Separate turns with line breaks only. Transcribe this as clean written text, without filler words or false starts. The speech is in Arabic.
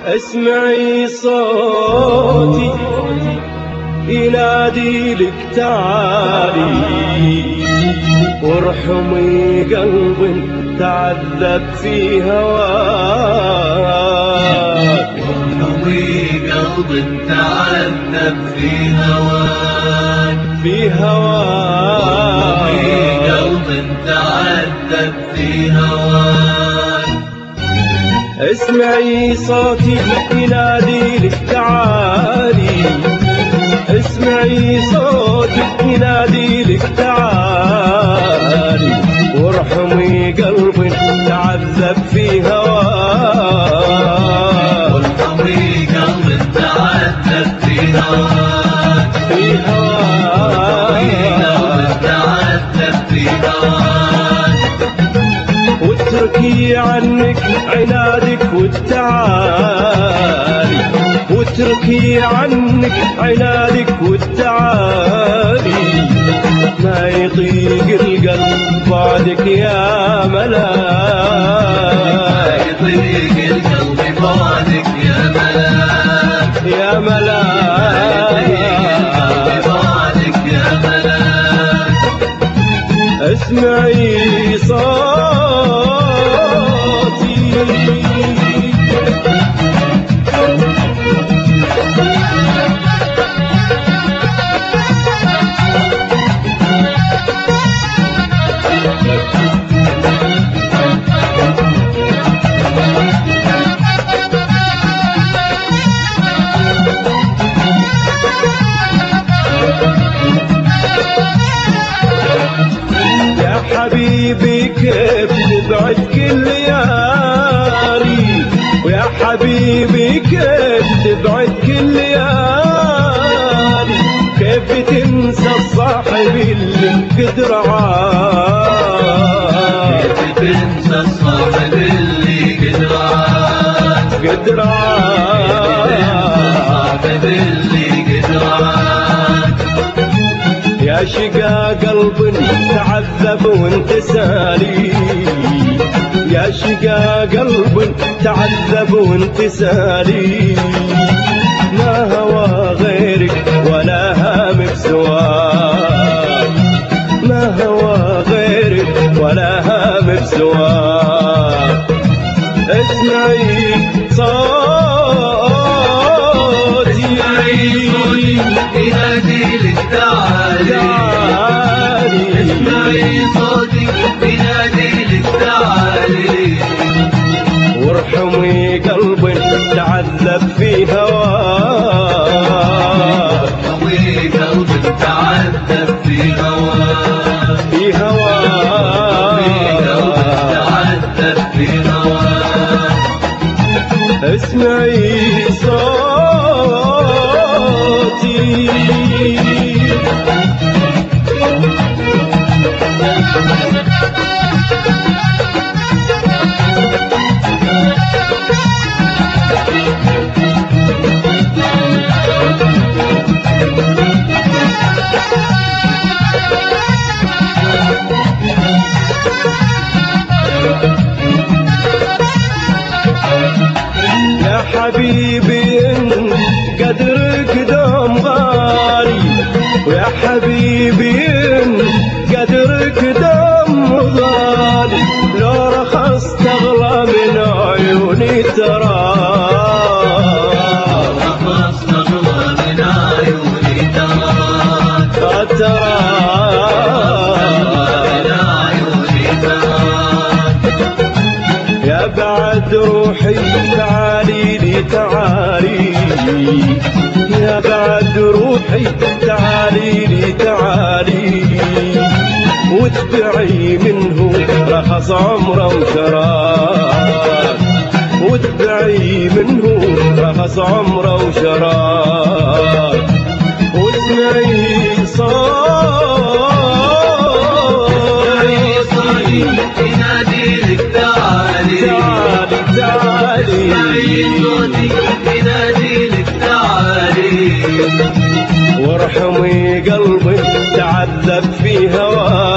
اسمعي صوتي ينادي لك تعالي، وارحمي قلب تعذب في هواك،
وارحمي قلب تعذب في هواك،
في هواك،
وارحمي قلب تعذب في هواك.
اسمعي صوتي ينادي لك تعالي، اسمعي صوتي ينادي لك تعالي، وارحمي قلب تعذب في هواك،
وارحمي قلب تعذب في هواك،
في هواك،
وارحمي قلب تعذب في هواك.
واتركي عنك عنادك والتعالي، واتركي عنك عنادك والتعالي، ما يطيق القلب بعدك يا ملاك،
ما يطيق القلب بعدك يا ملاك،
يا ملاك،
بعدك يا ملاك.
اسمعي صوتي حبيبي كيف تبعد كل ليالي، ويا حبيبي كيف تبعد كل ليالي، كيف تنسى الصاحب اللي قدر عاد،
كيف تنسى الصاحب اللي قدر عاد،
قدر عاد،
الصاحب اللي قدر عاد.
يا شقا قلب تعذب وانت سالي، يا شقا قلب تعذب وانت سالي، ما هوى غيرك ولا هام بسواك، ما هوى غيرك ولا هام بسواك. اسمعي صوتي
ينادي لك تعالي، اسمعي صوتي ينادي لك تعالي،
وارحمي قلب تعذب في هواك،
وارحمي قلب تعذب في هواك،
في هواك،
وارحمي قلب تعذب في هواك.
اسمعي صوتي يا حبيبي قدرك دوم غالي، ويا حبيبي قدرك دوم غالي، لو رخصت اغلى من عيوني تراك،
رخصت اغلى من عيوني تراك،
يا بعد روحي تعالي لي تعالي، يا بعد روحي تعالي لي تعالي، واتبعي منه رخص عمره وشراك، واتبعي منه رخص عمره وشراك. واسمعي صوتي
ينادي لك تعالي،
تعالي،
اسمعي صوتي ينادي لك تعالي،
وارحمي قلبي تعذب في هواك.